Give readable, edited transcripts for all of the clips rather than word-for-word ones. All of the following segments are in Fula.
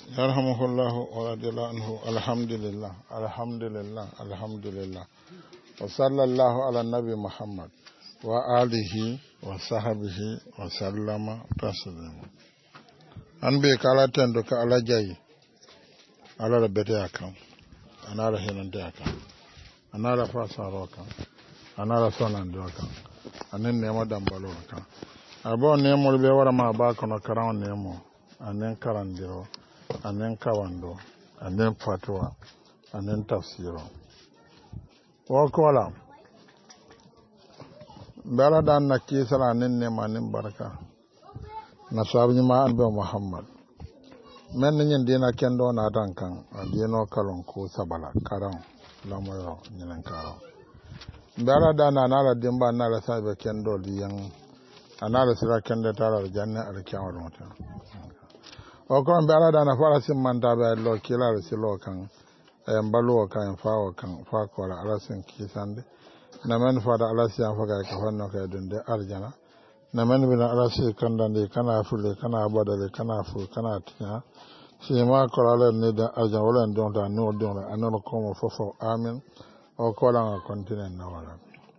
yarhamuhullahu wa radiyallahu anhu. Alhamdulillah, wa sallallahu ala nabi Muhammad wa alihi wa sahbihi wa sallama taslima. An be kala tendo ka ala jayi ala da bete akan anara henande akan anara fasaro akan anara sonande akan anen nemo dambalo akan abo nemo be wara ma ba kono karan nemo anen karandiro anen kawando anen fatwa anen tafsiro wa kola bala dan nakisala anen nema anen baraka na sabni ma anbe Muhammad men nyen dina kendo na tankan dino kalon ko sabala karan lamoyo nyen karo bala dan anala dimba anala sabe kendo diyan anala sira kende tara janna alkiyawa mota o ko bala dan fara simmanta be lo kilare silo kan mbalu kan faawo kan fa ko ala sen kisande na men fada ala siya faga ka fanno ka dunde arjana na men bina ala si kandande kana fulle kana badale kana fu kana tinya si ma ko ala ne da arjana wala don ta no don anon ko mo fofo amin o ko la continent na wala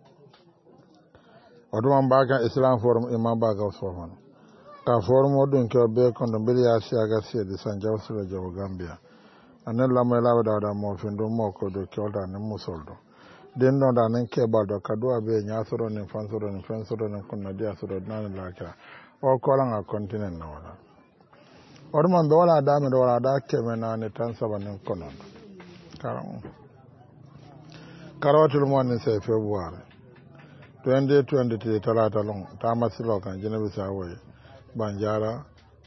odum baga islam forum imam baga sofan ka forum odun ko be ko do bili ya si aga si de sanjaw sura jaw gambia anen la mai lawa da mo findo mo ko do kyolda ne musoldo den no da nan ke baldo kadwa be nya soro ne fansoro ne fansoro ne kunna dia soro nan la ka o ko la continent na wala orman be wala da me do wala da ke me na ne tan sabanen konon karawatul mo ne sai february 2023 talata long ta masilo kan jinabi sawoy banjara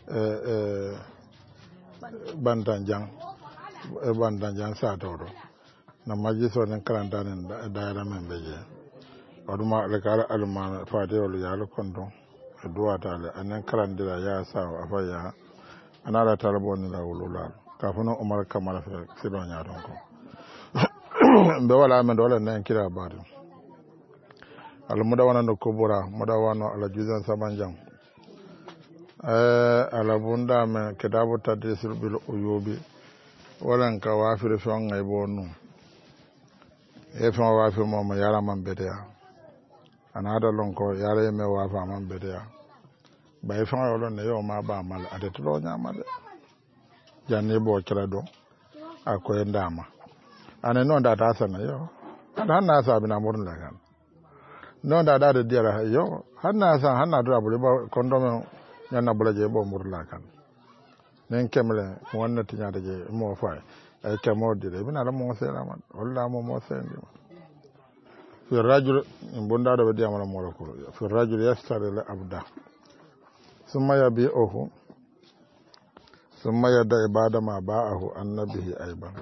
bantanjang bantanjang sa tawdo na majiso nen karanta nen daara men beje oduma le kala alma faade wala yalo kondo duwata le anen karandira ya sa afaya anala talabon la wulula ka fono umar kamara fe sido nyaadon ko be wala men wala nen kira baadu al mudawana no kubura mudawano ala juzan sabanjang ala bunda men kitabu tadrisul bil uyubi walan ka wafir fi on ngay bonu e fa wafir mom yara man bedea anada lon ko yara me wafa man bedea bay fa yolo ne yo ma ba mal ade to nyama de janne bo kira do akoy ndama ane non da ta sana yo ana sa bina murun la kan non da de diara yo hanna sa hanna dura bule ba kondomo nyana bulaje bo murla kan nen kemle wonna tinya de mo fa ay kemo dire bina la mo sera man walla mo sendi fi rajul bunda do be amala mo ko fi rajul yastari la abda summa yabi'uhu summa yada ibada ma ba'ahu annabihi ayban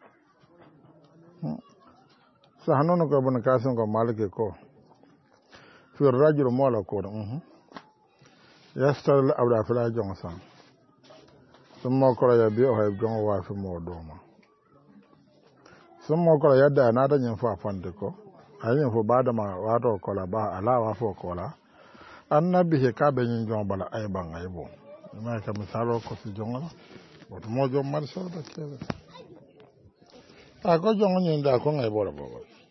sahanono ko bon kason ko malike ko fi rajul mola ko yastar la abda fala jonsan summa ko ya bi o hay gon wa fi modoma summa ko ya da na da nyin fa fande ko ayin fo bada ma wa to ko la ba ala wa fo ko la annabi he ka be nyin jon bala ay ban ay bo ma ka misalo ko si jonga o mo jom mar so da ke a ko jonga nyin da ko ngay bo la bo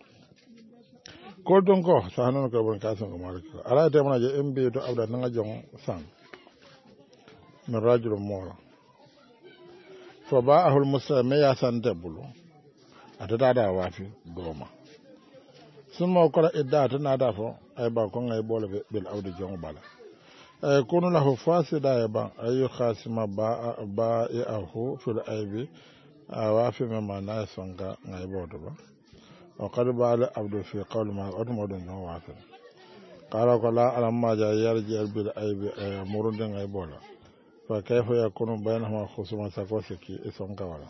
ko don ko sa hanon ko bon kason ko malik ala te mana je mbi to abda nga jong san min rajul mora fa ba'ahu al-muslim ya san debulu atata da wafi goma summa ko idda tana da fo ay ba ko ngay bolo bil awdi jong bala ay kunu lahu fasida ba ay khasima ba'ahu fil aybi wafi mama na songa ngay bodo ba وقد بعد عبد في قول ما أدمد نوافل قال لا لما جاء يرجع بالعيب مرد غيبولا فكيف يكون بينهما خصومة سكوسكي اسم كوالا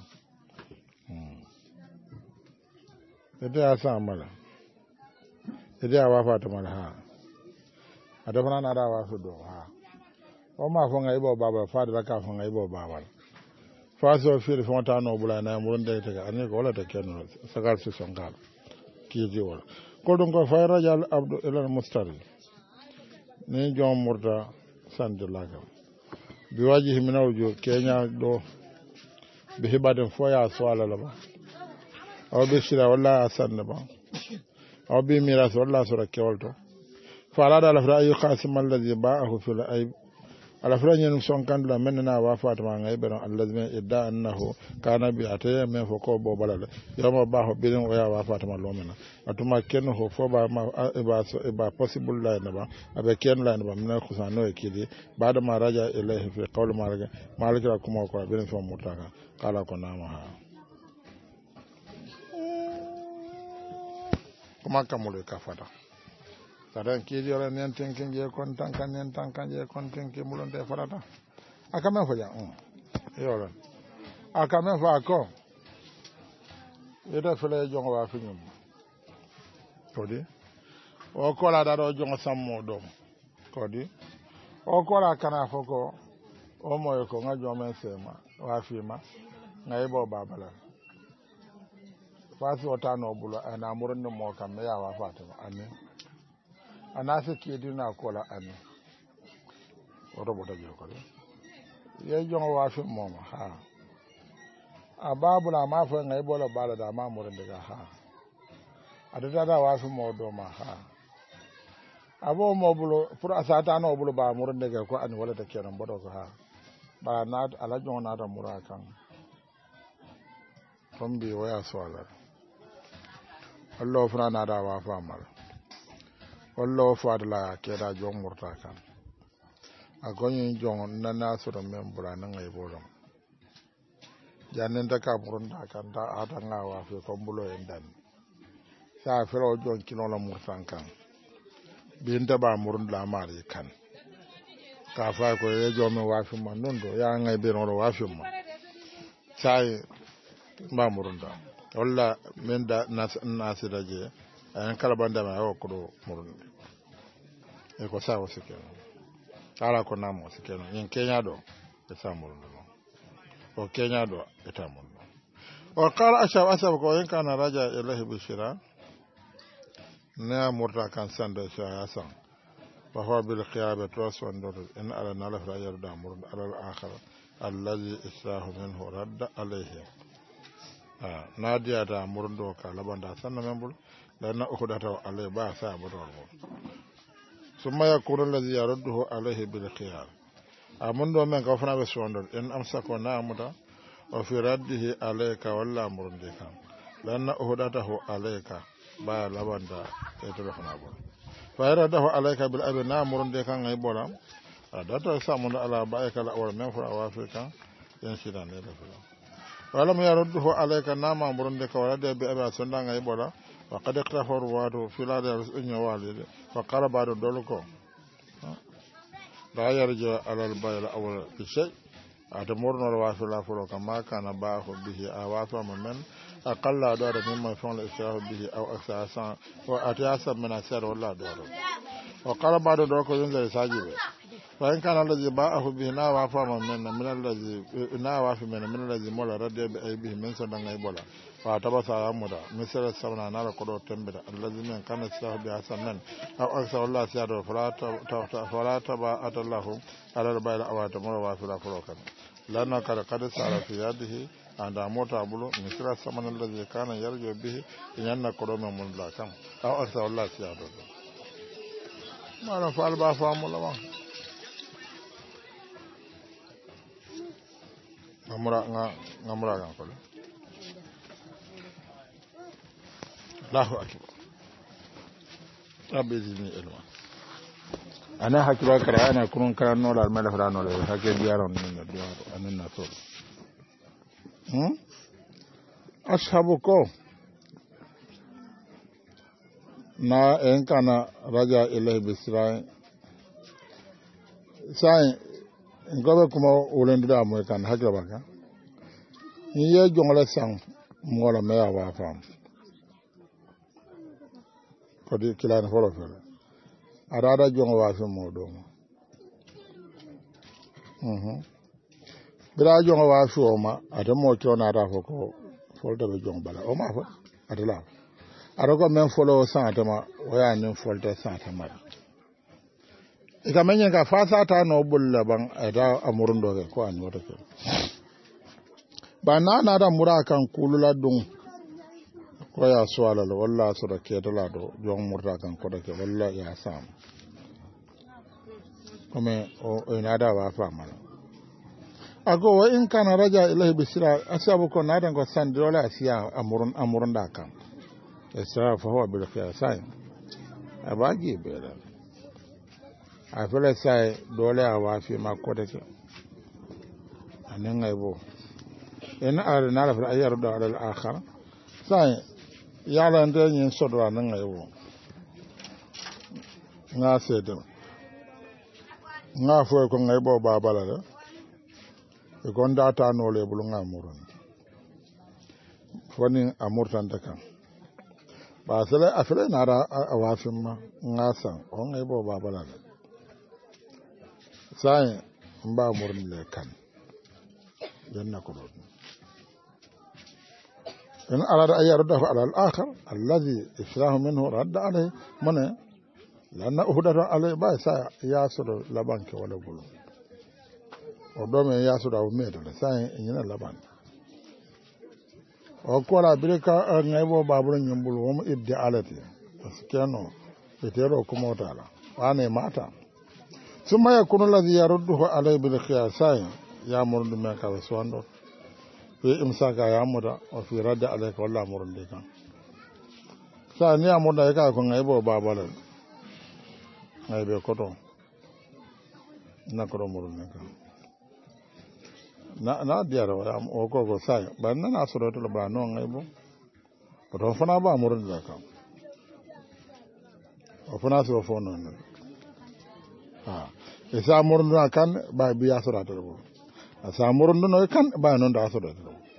إذا أسامل إذا وافات مالها أدفنا نرى وافدو وما فنغيبو بابا فادلا كافنغيبو بابا faso fil fonta no bula na mun da ta ani ko la ta kenu sagal su songal kiji wala ko don ko fa rajal abdu ila mustari ni jom murda sande laga bi wajihi min awjo kenya do be hibaden fo ya so ala ba aw be shira walla asanna ba aw be miras walla so rakewalto fa ala da la fra ayu qasim alladhi ba'ahu fil ayb ala fra nyen son kan la menna wa fatima ngai be alladhi idda annahu kana bi ataya men fo ko bo balala yoma ba ho bilin o ya wa fatima lo mena atuma ken ho fo ba ma ba possible la na ba abe ken la na ba mena khusano e kidi bada ma raja ilahi fi qawl malika kuma ko bilin fo mutaka kala ko nama ha kuma kamule ka fata sadan kidi ora nen tenken je kon tankan nen tankan je kon tenken mulon de farata akame fo ja yoro akame fa ko yeda fele jongo wa finyum kodi o kola da do jongo sammo do kodi o kola kana foko o moyo ko ngajo men sema wa fima ngai bo babala fasi otano bulo ana murun mo kam ya wa fatima amin anase kidina kola amin oto bota je ko ye jongo wa fi moma ha ababula ma fa ngai bola bala da ma murun daga ha adada da wa fi mo do ma ha abo mo bulo pour asata no bulo ba murun daga ko an wala ta kenan bodo ko ha ba na ala jongo na da murakan tombi waya swala Allah fana na da wa fa mal wallo fadla ke da jong murta kan agonyi jong na nasuro membra nan ay bolom jannen da ka burun da kan da atanga wa fe ko mbulo en dan sa fero jong kino la murtan kan binta ba murun la mari kan ka fa ko ye jome wa fi man non do ya ngay be no wa fi man sai ba murun da walla men da nasira je ayan kala banda ma o ko murun e ko sa o sikeno ala ko namo sikeno yin kenya do e sa murun o kenya do e ta murun o qala asab ko yin kana raja ilahi bishira na murta kan sanda sha yasan fa huwa bil qiyabati waswan do in ala nala fa yarda murun ala al akhir allazi israhu minhu radda alayhi nadia da murndo ka labanda sanna membul lana ukudata alay ba sa bodor summa yakunu alladhi yarudduhu alayhi bil khiyar amundo men ka fana be sondor en amsako na amuda wa fi raddihi alayka walla murndika lana ukudatahu alayka ba labanda e to fana bo fa yaradahu alayka bil abna murndika ngay bolam adata samunda ala baika la wala men fa wa afrika en sidan ne da wala mu yarudduhu alayka nama burunde ka wala de be aba sonda ngay bola wa qad iqtafaru wadu fila da sunyo walide fa qaraba do dolko da yarja ala al bayl awal fi shay ata murno wa fila furo kama kana ba'u bihi awatu man aqalla do da mimma fa'ala israhu bihi aw aksasa wa atiyasa min asar wala do wa qaraba do dolko yunga sajibe فإن كان الذي باعه به ناوى فما من الذي ناوى في من الذي مولا ردي بأيبه من سنة غيبولا فاعتبس عمدا مثل السمنة نار قدو تنبدا الذي من كان السلاح بها سنن أو أكثر الله سياده فلا تباعت الله على البيل أو أتمر وافلا فروكا لأنه قد سار في يده عند موت أبلو مثل السمنة الذي كان يرجو به إن قدو من ملاكا أو أكثر الله سياده ما نفعل بافام الله ngamura gan ko Allahu akbar rabbi zidni ilma ana hakira kara ana kunun kara no la mala fra no le hakke diaron no diaro anna so ashabuko na en kana raja ilahi bisra sai ngobe kuma wolendira mo kan hakira baka ni ye jongla sang mola me awa fam ko di kilana folo fele arada jongo wa fi mo do bira jongo wa fi o ma ata mo tona ta foko folta be jong bala o ma fo ata la ara ko men folo santa ma waya nin folta santa ma ika menye ka fasa ta no bulla ban ada amurundo ko an wata ke ba na da mura kan kulula dun ko ya swala la walla so da ke dala do jon murta kan ko da ke walla ya sam kome o ina da ba fa mala ago wa in kana raja ilahi bisira asabu ko na dan ko san dole asiya amurun da kan isra fa huwa bil qiyasai abagi bela a fele sai dole a wafi ma ko da ke anan aibo in ar na la fa ayar da al akhar sai yala nda yin sodwa nan aibo nga sedem nga fo ko ngaibo babala da e gonda ta no le bulu nga murun foni amurtan ta kan ba sele afele na ra awafin ma nga san o ngaibo babala da sai mba murun le kan janna ko do in arada an yardahu ala al-akhar alladhi ifrahu minhu radda alayhi mana lanna uhdatu alayhi ba sa yasudo laban ke wala bulu o do me yasudo o medo sai nyina laban o ko la bilka ngaybo babulu nyumbulu o mo iddi alati askeno etero ko motala wane mata summa yakunu alladhi yarduhu alayhi bil khiyasai ya murdu me ka waswando fi imsaka ya muda o fi radda alayka walla murunde kan sa ni amuda ka ko ngaybo babala ngaybe koto na ko murunde kan na diara o ko sai ban na soro to ba no ngaybo to fana ba murunde kan o fana so fo no ha isa murunde kan ba biya soro to asamurun no kan ba non da so da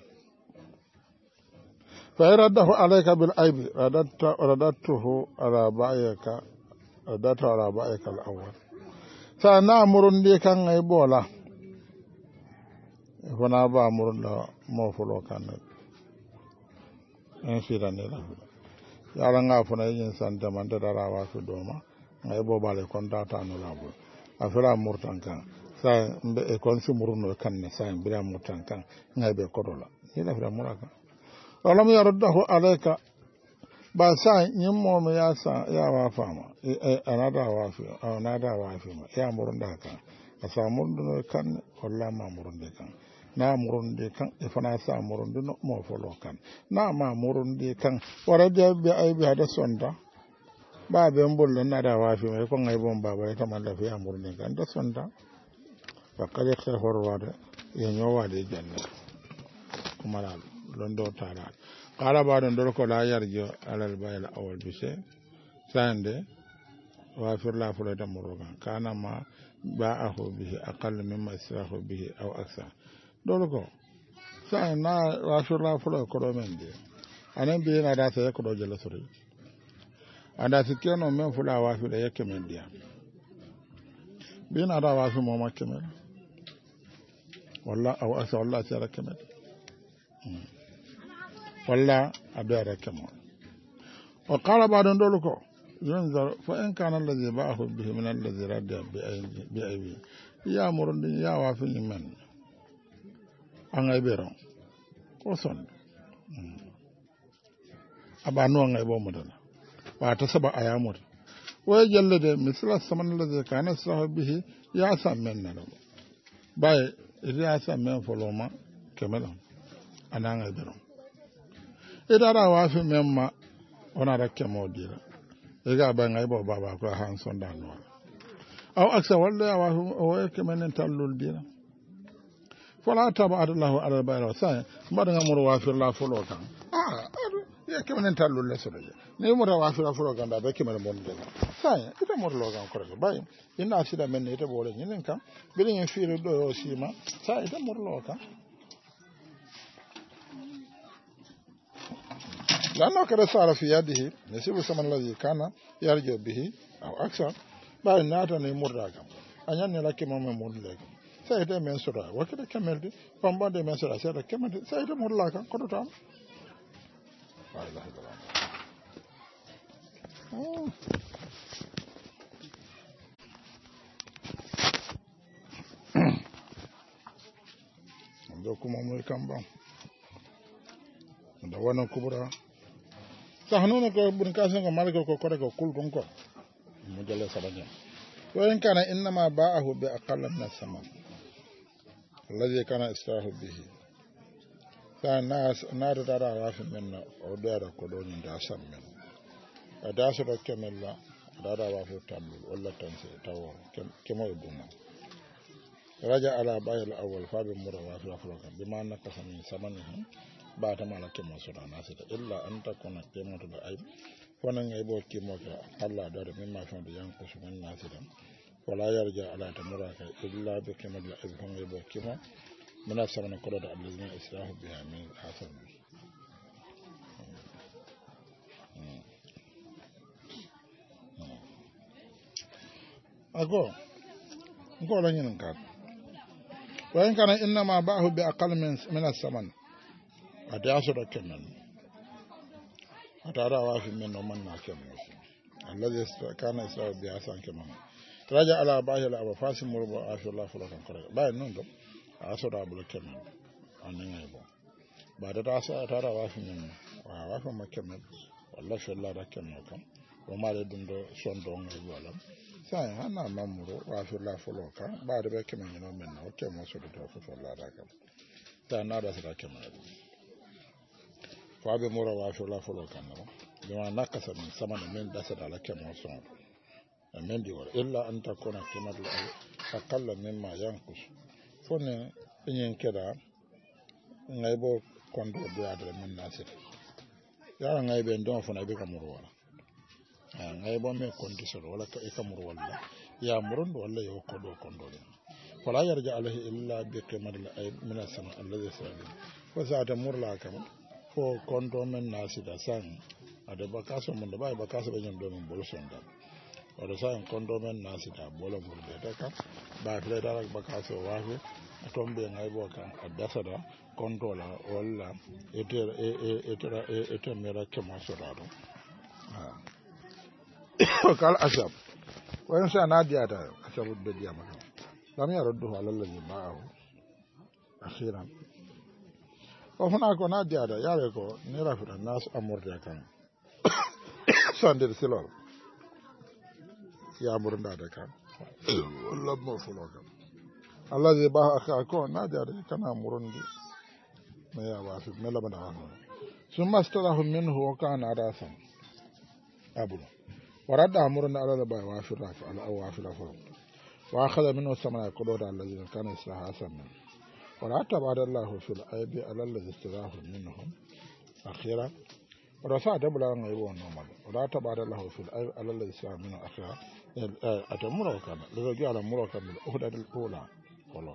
fa iradahu alayka bil aibi radatuhu ala ba'ika radatu ala ba'ika al awwal sa na murun de kan ay bola fona ba murun da mo fulo kan en sira ne la ya nga fona yin santa man da rawa su doma ngay bo bale kon data no la bo afira murtan kan sa mbe e kon si muruno kan ne sa mbira mutan kan ngaybe kodola ila fira muraka wala mi yardahu alayka ba sa nyimmo me ya sa ya wa fama anada wa fi ma ya murunda kan asa muruno kan wala ma murunde kan na murunde kan e fana sa murunde no mo folo kan na ma murunde kan wara de be ay bi hada sonda ba be mbol na da wa fi ma ko ngay bom baba ta man da fi murunde kan da sonda fakare ta horwa da yanyowa da janna kuma la londo tara qala ba don dol ko la yarjo alal bayl awal bise sande wa fir la fula da muruga kana ma ba'ahu bihi aqall mimma israhu bihi aw aksa dol ko sa na wa fir la fula ko do men de anan bi na da ta ko do jala sori anda tikeno men fula wa fir yake men dia bi na da wa fi mo makemen walla aw asa walla sara kemet walla abara kemo wa qala ba'dan doluko yanzar fa in kana alladhi ba'ahu bihi min alladhi radda bi aybi ya murun ya wa fi man an ay bero ko son abanu an ay bo modana wa ta saba ayamur wa jallade misla saman alladhi kana sahibihi ya samman na bay ida sa men foloma kemela ananga bero ida ra wa fi memma ona ra kemo dira ega ba ngai bo baba ko han sonda no aw aksa walla wa o kemenen tallul dira fala taba adallahu ala bayra sa mbada ngamuru wa fi la folo kan ya kemenen tallul la sodo ne mo ra wa fi la folo kan da be kemenen bon de sa ita mo lo kan ko bay ina sida men ita bo le nyinen kan bilin en fiire do o sima sa ita mo lo kan لأنه كده صار في يده نسيب سمن الذي كان يرجع به أو أكثر بعد ناتا نمر راكم أنيان لك مم مر لك سيدا من سرا وكده كمل دي فمبا دي من سرا سيدا كمل سيدا مر لك كده تام لا إله إلا الله do kuma mu kamba da wannan kubura sahanu ko bun kasan ko malaka ko kore ko kul gon ko mu jale sabanya to in kana inma ba'ahu bi aqall min as-saman alladhi kana istirahu bihi sa nas na da rafi minna o da ko do ni da sam men da so do kemella da wa fu tambu walla tan se tawo kemo duma raja ala bayil awwal fa bi murawa fi afraka bima nakasa min samanihi ba ta mala kemo so da nasita illa an takuna kemo to da ay wannan ngay bo kemo ka Allah da da mimma fa da yanku su min nasita wala yarja ala tamuraka illa bi kemo da ay ngay bo kemo muna samana ko da allazina israhu biha min asal ago ngo la ñen kat wayen kana inna ma ba'ahu bi aqall min as-saman adaso da kenan atara wa fi min no man na kenan alladhi kana isra'u bi asan kenan raja ala bahi la abafasim murba ashullah fulakan kare bayan non do aso da bulu kenan anan ay bo ba da ta sa atara wa fi min wa fa makenan wallahi shalla da kenan kam wa ma da dundo sondo ngai wala sai hana mamuro wa shalla fuloka ba da be kenan no men no kenan so da fa shalla da kam ta na da sa kenan fa be mura wa shalla fuloka no bima nakasa min samana min dasa da kenan so men di wala illa an takuna kenan aqalla mimma yankus fone nyen keda ngai bo kondo do adre min nasir yara ngai be ndon fona be kamuru wala ngai bo me kondi so wala ka e kamuru wala ya murundo wala yo kodo kondo fala yarja alaihi illa bi qimadil ay min as-sama alladhi sabi fa sa'ata murla kam fo kondo men nasida san ada bakaso mun da ba bakaso be nyam do mun bolo sonda wala san kondo men nasida bolo murde da kam ba fle dara bakaso wafe tombe ngai bo kan adasa da kondo la wala ete mera kema sodado kal asab wayan sa na dia da asabu da dia maka lam yaruddu ala allazi ba'ahu akhiran o huna ko na dia da yare ko ni rafida nas amurde kan sandir silol ya murunda da kan wallah mo fulo kan allazi ba'ahu akhiran ko na dia da kana murundi me ya wa fi mela bana wa summa astalahu minhu wa kana rasan abu ورد أمرنا على الباء وافر على أو وافر فرق وأخذ منه الثمن قدود الذين كان يسرها أسمن ولا تبعد الله في الأيدي على الذي استراه منهم أخيرا ورفع دبل عن غيبون نومد ولا تبعد الله في الأيدي على الذي استراه منهم أخيرا أتمروا كان لذلك على مروا كان بالأهدى الأولى قولون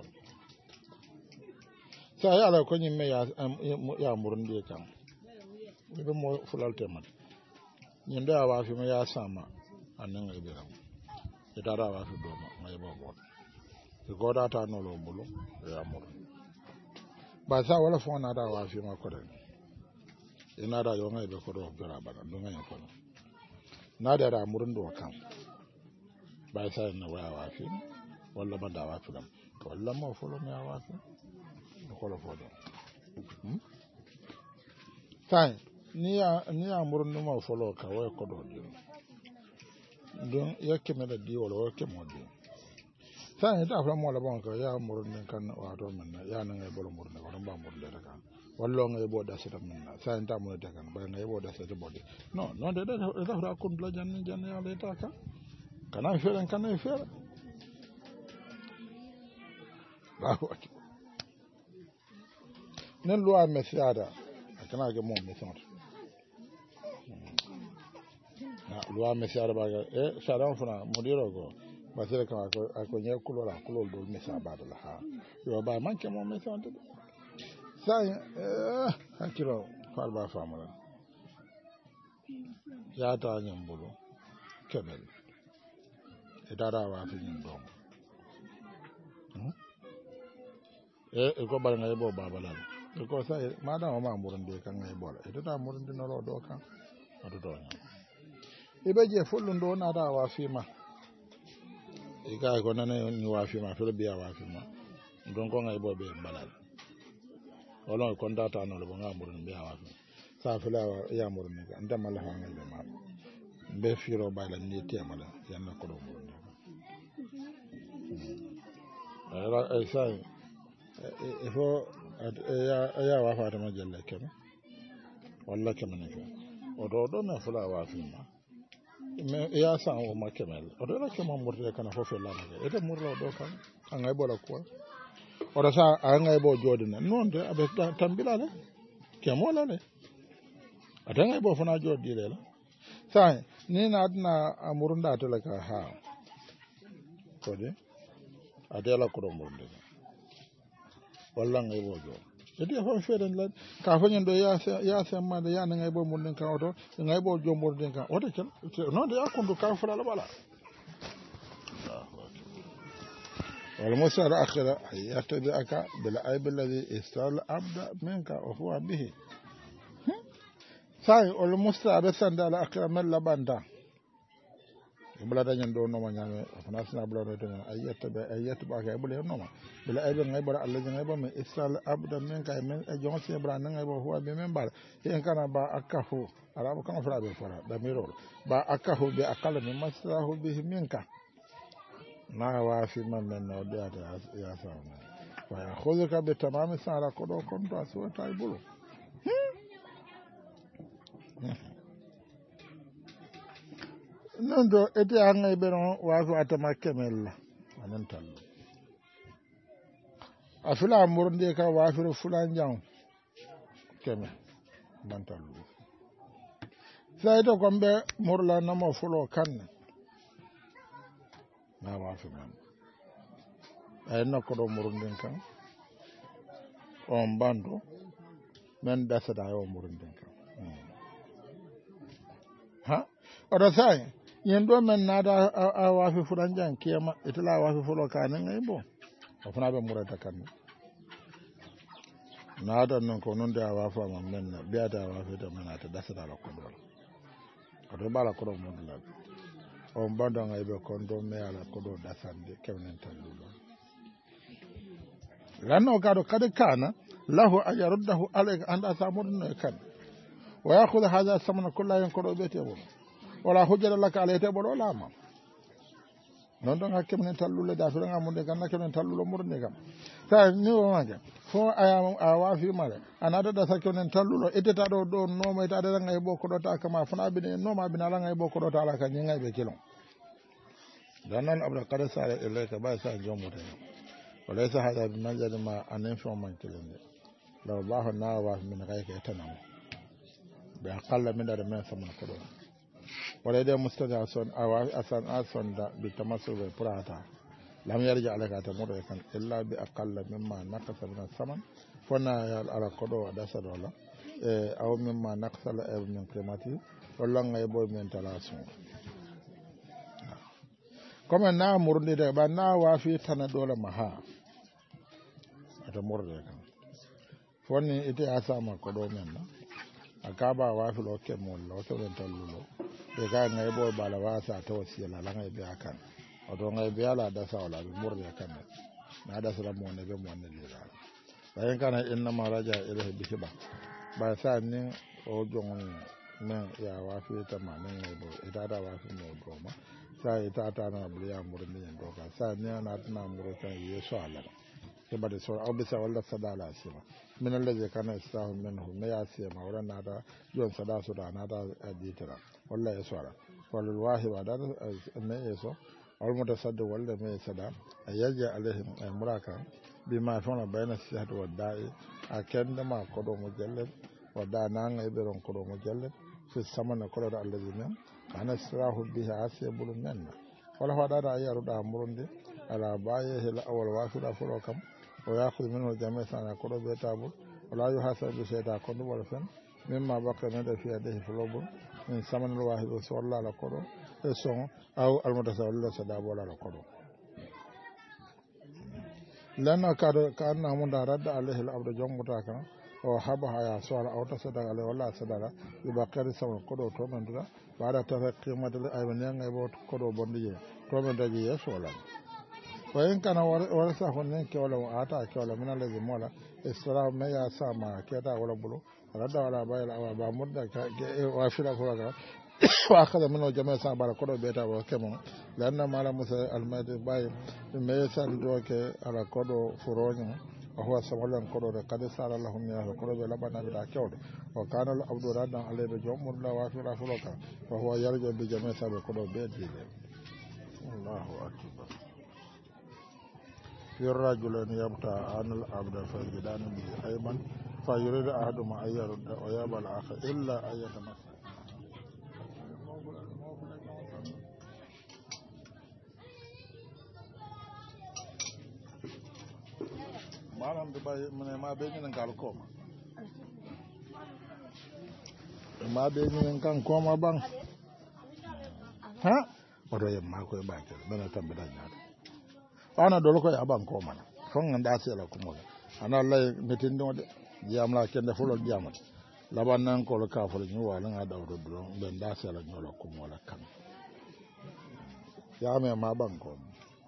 سأيا على كوني ما يأمرن دي كان يبقى فلال تمت nyinde awa fi ya sama anan ibira idara awa fi do mai bobo igoda ta no lo bulu ya mur ba sa wala fo na da awa fi ma ko den ina da yo ngai be ko do bira bana do ngai ko na da murun do kan ba sa na wa awa fi wala ba da awa fi dam wala mo fo lo me awa fi ko lo fo do sai ni ya murun numa folo ka way ko do don yakke me da di wala yakke mo di sai ta fa mo la bon ka ya murun nin kan wa do men ya na ngay bolo murun ko ba murun de ka wallo ngay bo da sa men sai ta mo de kan ba ngay bo da sa de bodi no de da kun bla jan ya le ta ka kana fere kana fere ba ko nen lo a mesiada kana ga mo mesiada luwa mesi araba sharan funa mudiro go basire kan ko nye kulola kulol do mesi abada la ha yo ba manke mo mesi on de sai hakiro fal ba famala ya ta nyambulu kebel idara wa fi ndom ko bal ngai bo babala ko sai madam ma murun de kan ngai bola ita murun de no do kan ado do ibeje fullun do na da wa fi ma iga ko nana ni wa fi ma fere biya wa fi ma don ko ngai bo be balal wala kon data no bo ngamurun be awa sa fila ya murun ga anda mala ha ngal ma be firo bala ni temala yanna ko do murun ala ay sai il faut ya wa fa ma jelle kem walla kem ne ko o do na fula wa fi ma me ya sa o ma kemel o do la kem murde kana fo fe la ma ete murlo do kan an ay bola ko o sa an ay bo jodina non de abe tambila le kemola le atan ay bo fana jodi le la sai ni na adna amurunda to la ka ha ko de adela ko do murde walla ngay bo jo edi fo feren la ka fanyen do ya semma de ya ngay bo murde kan oto ngay bo jo murde kan oto ken non de akundu ka fala la bala wal musar akhira yatabi aka bil aib alladhi istal abda minka wa huwa bihi sai wal musar sanda al akhira man labanda bula dañan do no ma ñame fana sina bula do tan ayat ba ka bula no ma bula ay ngay bara Allah ngay ba me istal abda men kay men e jon se bra ngay ba huwa be men bal en kana ba akafu arabo kan fara be fara da miro ba akafu be akala min masrahu bihi minka ma wa fi man men no da ya sa wa ya khuzuka bi tamam sara ko do kon to so tay bulu non do ete angay beron waso atama kemella anan tallu afila murde ka wafiro fulan jang keme dan tallu sai to kombe murla namo fulo kanne na wafi man ay nokko do murundin kan on bando men dasada yo murundin kan ha odo sai yen do men nada a wafi fulan jan kiyama itala wafi fulo kanen ngay bo o fana be murata kan nada non ko non da wafa man men biya da wafi da men ata dasada la ko do bala ko do modula on bando ngay be kon do me ala ko do dasande kewnen tan dulo lanno gado kada kana lahu ayaruddahu alayka anda samudun kan wa ya'khudhu hadha samana kullayan ko do bete bo wala hujjata laka alayte boɗo laama non ɗon hakke minen tallulle da to ɗon amunde kam nakke men tallulo murde kam sa ni womake fo a wafimare anadada sakke men tallulo itteta ɗo ɗo nooma ita adadanga e ɓokko ɗo ta kama fona bine nooma bine alanga e ɓokko ɗo ta ala ka ñingay ɓe kilon dan noon abdou kada sare ilayka ɓay sa jommute walaysa hada bi manjadi ma anen fon man kilinde law baho nawa wafi min kayka e tanamo ɓe aqalla min ɗaɗa men samana ko ɗo wala de mustaja son asan da bi tamassul be prata lam yarja alaka ta modo kan illa bi aqalla mimma naqasa min saman fona ya ala kodo da sadola aw mimma naqasa la min qimati wala ngay boy men talason comme na murde de ba na wa fi tan dola maha ata murde kan fonni ite asama kodo men na akaba wa fi lo kemol lo to den tallulo e ga ngay bo bala wasa to sila la ngay be akan o do ngay be ala da sawla be murde kan na da sala mo ne be mo ne lira bayan kana inna ma raja ilahi bi hiba ba sa ni o jongon men ya wa fi ta ma ne ngay bo ita da wa fi mo do ma sa ita ta na bu ya murde ne do ka sa ni na tana murde kan yeso ala ke ba de so aw be sa wala sadala sima min allazi kana istahu minhu ma ya sima wala na da yon sada so da na da aditira walla e sora walla wahiba da me eso wal mutasaddi walla me sada ayaja alaihim ay muraka bima fona bayna sihhat wa da'i akenda ma kodo mo jelle wa da nan e beron kodo mo jelle fi samana kodo da allazi men kana sirahu biha asibul men wala wada da ayaru da murundi ala baye hel awal wasula furo kam o yakhudhu minhu jami'a sana kodo be tabu wala yuhasabu shayta kodo wala fen mimma bakana da fi yadihi fulubun min samanul wahid o solla la kodo e son aw almutasawwil sada bola la kodo lana kado kana mun da radda alaihi al-abdu jammuta kan o haba haya sola aw tasada alaihi wala sadara bi bakari sawan kodo to man dura bada ta qimatul ayman ngay bo kodo bondi to man daji yeso wala wayin kana warasa honnen ke wala ata ke wala min allazi mola isra me ya sama keta wala bulu rada wala bayla wa ba mudda ka wa fira ko ga wa kada mino jama sa bara ko beta wa kemo lanna mala musa almadi bay me san do ke ala kodo furonya وهو سمعنا القرآن قد سار لهم من القرآن لبنا بالعكور وكان العبد رادا عليه بجوم الله وافر فلوك وهو يرجع بجميع سبب القرآن بيته الله أكبر في الرجل يبتع عن العبد فيجدان به أيضا فيريد أحدهما أن يرد ويابى الآخر إلا أن يتمسك malam de bay mune ma be ñu ngal ko ma be ñu kan ko ma bang ha odo yem ma ko e ba ke bena tambe da nyaade ana do ko ya bang ko man fon nganda se la ko mo ana lay metin do de jam la kende fulo jamat laban nan ko la ka fulo ñu wala nga daw do do ben da se la ñolo ko mo la kan ya me ma bang ko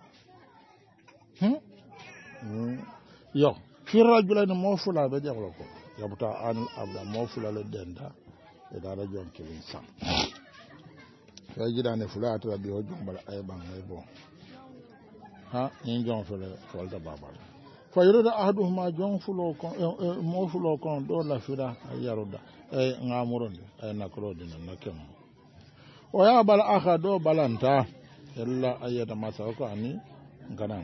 yo firra julani mo fula be jablo ko yabuta anul abda mo fula le denda e dara jon kilin sam fay jidane fula atra bi o jombal ay bang ay bon ha ni jon fele folda babal fa yurida ahaduhuma jon fulo ko mo fulo ko do la fira ay yaruda ay ngamuronde ay nakrode na nakem o ya bal akha do balanta illa ayata masa ko ani ngana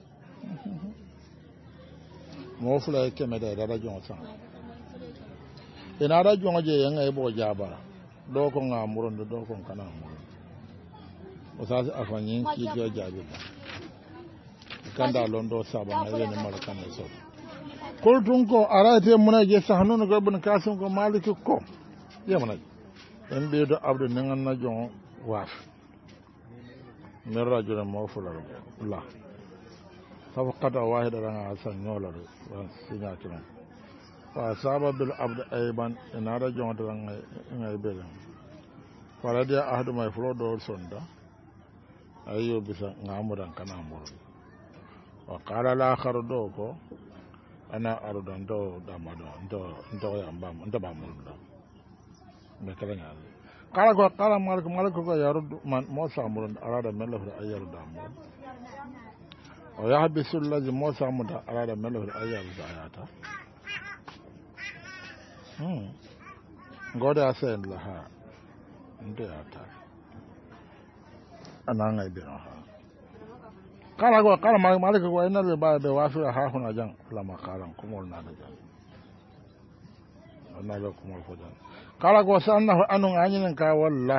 mo fula keme da rajon san ina rajon je yan ay bo jaba do ko ngamuron do ko kana muron o sa afanyin ki jo jabe kanda londo saba na yene mal kan so kultun ko arate muna je sahnun ko ibn kasim ko maliki ko yamana en be do abdu nan na jon waaf min rajul mo fula la فقط واحد لنا حسن نولر وسناتنا فأصاب بالعبد أيضا إن هذا جون لنا إنجبلا فلدي أحد ما يفلو دور سندا أيو بسا نعمرا كنعمر وقال الآخر دوكو أنا أرد أن دو دامدو أنتو يامبام أنتو بامون مكلنا قال مالك يرد من موسى أمر أراد من له أن يرد أمر ويحبس الذي موسى مدى أراد مله الأيام زعياتا قد أسين لها انتهاتا أنا نعيبينها قال مالك وإن الرباية بوافر ها هنا جان لما قالن كمول نانا جان أنا لو كمول فجان قال وسأنه أنه عنين كاوالله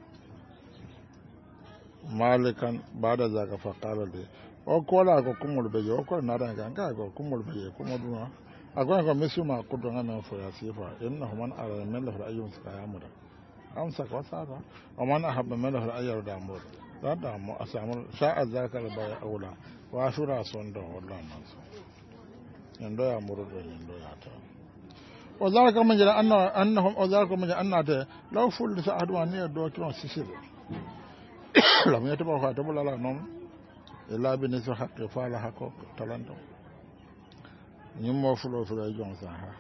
مالكا بعد ذاك فقال لي o kola ko kumul be yo ko nada ga ko kumul be ko moduna agwa ko mesuma ko do ngana fo ya sifa inna man ala min lahu ayyun sayamuda am sa ko sara o man ahabba min lahu ayyur da mur da mo asamul sa'a zakal bay aula wa shura son do wallahi man so ndo ya muru do ndo ya ta o zalika man jara annahum o zalika man jara annata law ful sa adwa ne do kilo sisir la mi to ba fa to la non ila bi ni so hakke fala hakko talando nyimmo fulo fulo jon sa ha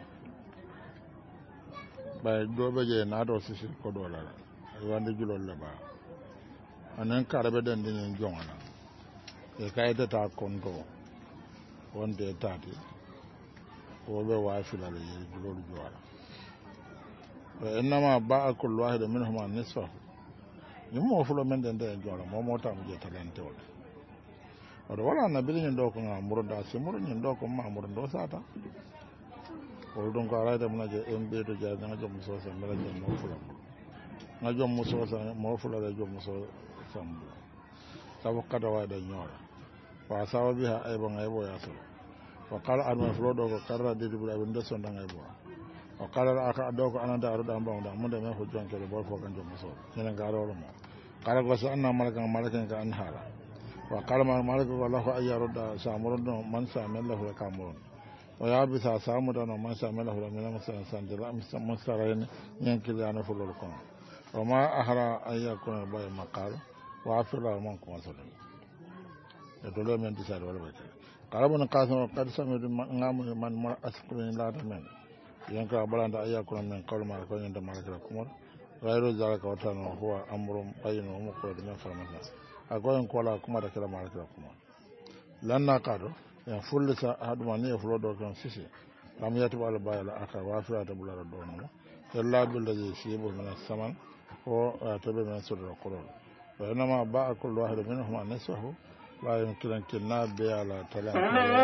bay do be je na do sisi ko do la wande julol le ba anan karabe den din jongana e kayda ta konto wonde tati o be wa fila le julol jwala wa inma ba'a kullu wahid minhum an-nisfa nyimmo fulo men den de jwala mo tam je talante wala odo wala na bilin do ko ngamuro da se muro nyin do ko mamuro do sata o don ko araade mun je embe do ja na jom so sa mala jom mo fula na jom mo so sa mo fula da jom so sam sabu kada wa da nyora wa sawa biha ay bon ay bo ya so wa qala al maflo do ko karra de bu abin do so ndangay bo wa qala aka do ko ananda aruda mbam da mun da me ho jonke do bol fo kan jom so nyina ngaro mo qala ko sa anna malakan ka anhala وقال مالك والله أن يرد سامرون من سامن له كامرون ويابس سامرون من سامن له من سندلا مسترين ينكل أنا فلولكم وما أحرى أن يكون باي مقال وافر منكم مثلا يدلو من تسال ولا بيت karabun qasim qad samidu ngamu man mar asqulin la tamen yanka balanda ayakuna men qawma ko nyanda malaka kumar rayro zalaka watano huwa amrum bayinu mu ko de men farmata agoyen kola kuma da kala malaka kuma lanna kado ya fullisa haduma ne fulo do kan sisi lam yatu wal bayala aka wa fi ta bulara do no yalla bil ladhi shibu min as-saman wa tabi min sudra qurun wa inma ba'a kullu wahid minhum an nasahu la yumkin kinna bi ala talaq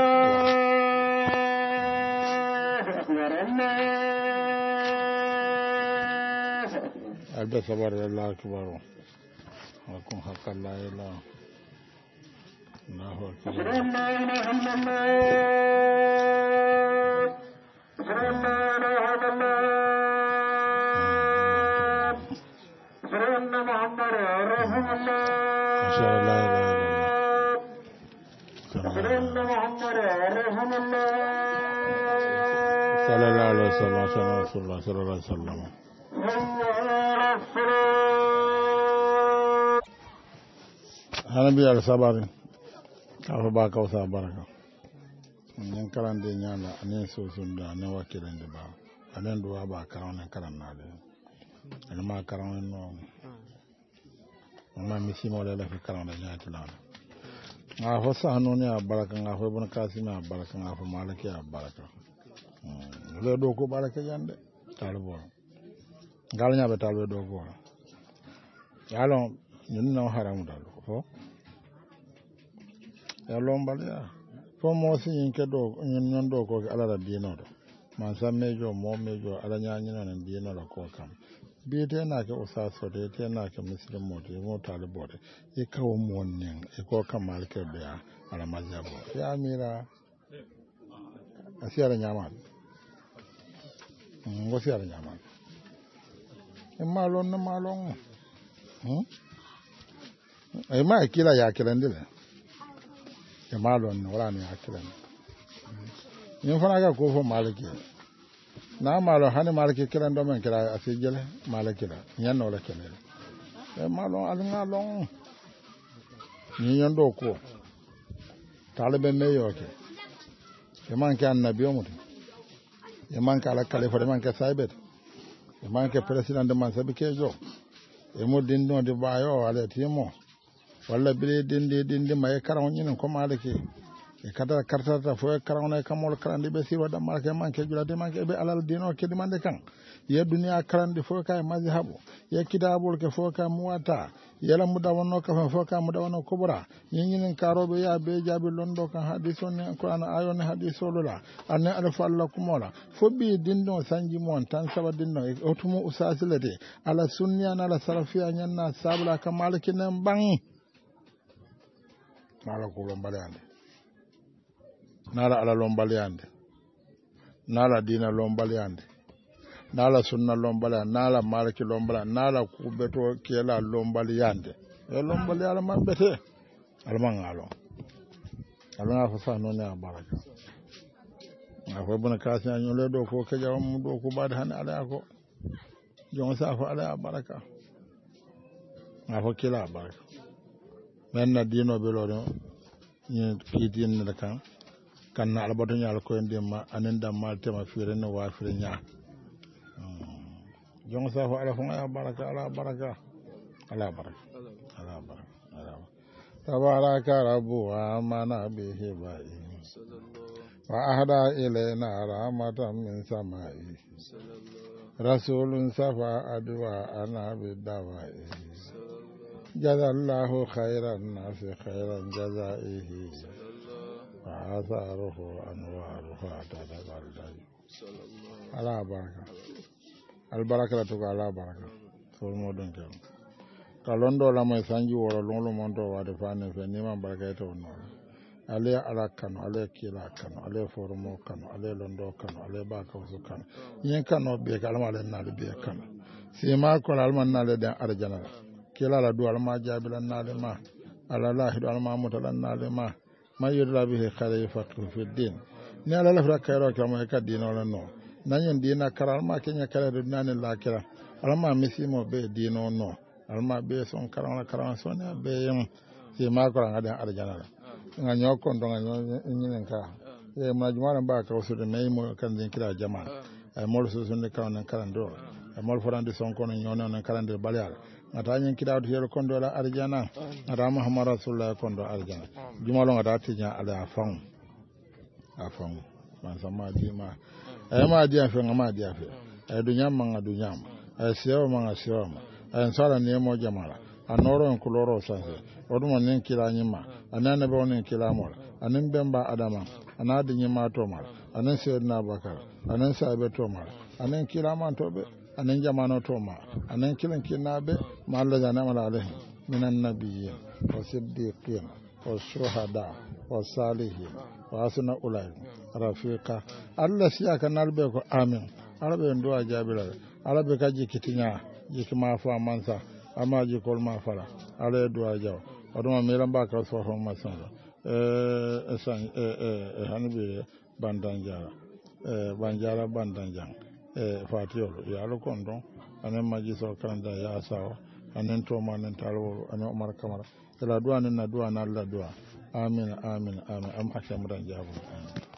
alba sabar Allah akbar wa kun haqqan la ilaha Allahu akbar Hanabi al-sabari kafa ba kausa baraka nyen karande nyala anen sosunda ne wakilande ba anen duwa ba karawne karanade ana ma karawne no ma misimo le la fi karawne nyaati la nga ho sahnoni a baraka nga ho bon kasima baraka nga ho malaki a baraka le do ko baraka yande talbo ngal nyaabe talbe do ko yalo ñun no haramu dal ko ya lombalya fo mo si yinke do ñun do ko ala da dino do man sa mejo mo mejo ala nyaanyina nan dino la ko kam biete na ke usaso de te na ke muslim mo de mo talbo de e kawo mo nen e ko kamal ke be ala mazabo ya mira asiara nyama ngo siara nyama e malon na malon e ma kila ya kilandile e malon wala ni akilan yin fana ga ko fo maliki na malo hani maliki kilan do men kira asijele maliki la nyan no la kene e malon alnga long ni yando ko talibe me yoke e man ke annabi o mutu e man ka la khalifa e man ke saibet e man ke president de man sabi ke jo e mo dindo de bayo ale timo walla bile dindi may karawon ñinen ko maliki e kada kartata fo karawna kamol karandi be si wada malke manke julade manke be alal dino ke demande kan ye dunya karandi fo kay mazhabu ye kitabul ke fo ka muwata yala mudawano ka fo ka mudawano kubra ñinen karobe ya be jabi londo kan hadison ne qur'an ayon hadiso lola anne alfa allah kumola fo bi dindo sanji mon tan saba dindo e otumo usasilade ala sunniya na ala salafiya nyanna sabla ka maliki nan bang nala ko lombaleande nala ala lombaleande nala dina lombaleande nala sunna lombaleande nala maliki lombaleande nala kubeto kela lombaleande e lombale ala mabete almangalo alanga fa sa non ya baraka afo buna kasi anyole do ko ke jawam do ko bad han ala ko jon sa fa ala baraka afo kila baraka menna dino belodo ni kidin na kan na albato nyal ko ndema anenda maltema fire no wa fire nya jong sa fa ala fa baraka ala baraka ala baraka ala baraka ala tabaraka rabbu amana bihi bai wa ahda ilayna rahmatan min samai rasulun safa adwa ana bidawai جزا الله خير الناس خيرا جزائه وآثاره أنوارها تتبلد على بركة البركة لتك على بركة فالمودن كم كالوندو لما يسانجي ولا لونلو مونتو وادفاني فنيما بركة ونور عليه على كانو عليه كيلا كانو عليه فورمو كانو عليه لوندو كانو عليه باكوسو كانو ين كانو بيك على مالي نالي بيك كانو سيما كل علمان نالي دين أرجانا kila la du alma jabilan nalima ala lahidu alma mutalan nalima ma yudra bihi khalifatu fi din ni ala lafra kayro kama ka dino la no nanyen dina karal ma kenya kala du nanen la kira alma misimo be dino no alma be son karan son be yam si ma ko ngada arjana nga nyo kondo nga nyinen ka e ma jumara ba ka usude mai mo kan din kira jama e mo so sunde ka nan karando e mo forande son kono nyono nan karande balyal ngata nyen kira to yelo kondo la arjana ngata muhammad rasulullah kondo arjana jumalo ngata tinya ala afan man sama di ma e ma di afi ngama di afi e dunya man dunya e sewa man sewa e sala ne mo jamala anoro en kuloro sanse oduma nen kila nyima anana be onen kila mol anen bemba adama anadi nyima to mal anen sayyidina bakar anen sahabe to mal anen kila man to be anen jamano to ma anen kilan kinabe ma Allah jana mala alaihi minan nabiyyin wa siddiqin wa shuhada wa salihin wa asna ulai rafiqa Allah siya kanal be ko amin arabe ndo ajabira arabe kaji kitinya jikima fa mansa amaji kolma fala ala duwa jaw aduma miramba ka so ho masala hanbe banjara bandanjang fatiyol ya lo kondo anen maji so kanda ya sawo anen to manen talo anen umar kamara ila duwa na Allah duwa amin am hakamran jabu